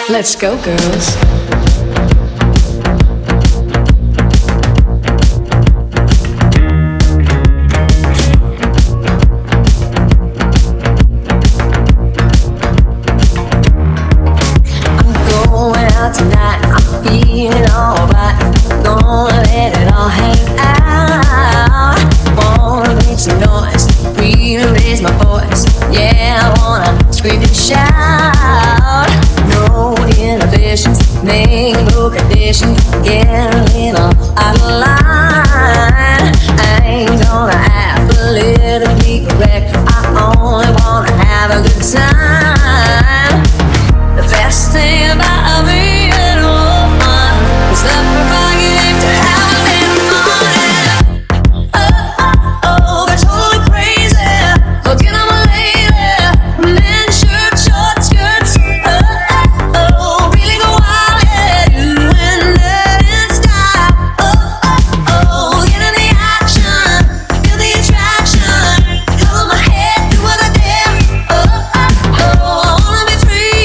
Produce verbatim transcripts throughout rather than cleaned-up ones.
Let's go, girls. Tonight, I'm feeling alright. Gonna let it all hang out. Wanna make some noise, really raise my voice. Yeah, I wanna scream and shout. No inhibitions, make no conditions. Get a little out of line. I ain't gonna act politically correct. I only wanna have a good time. The best thing about me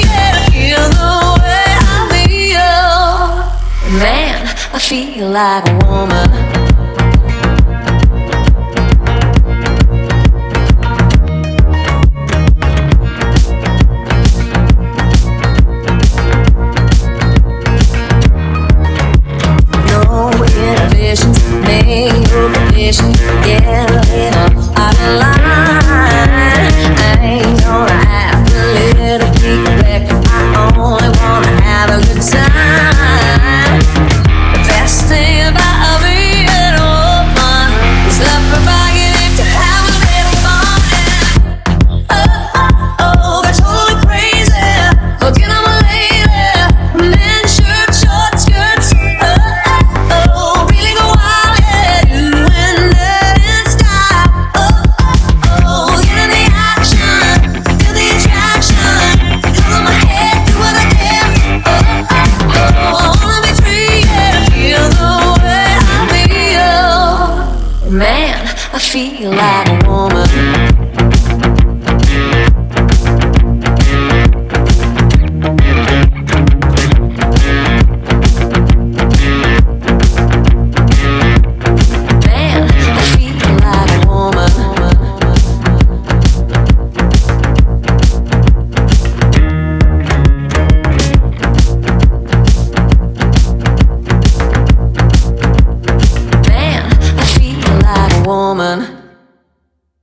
like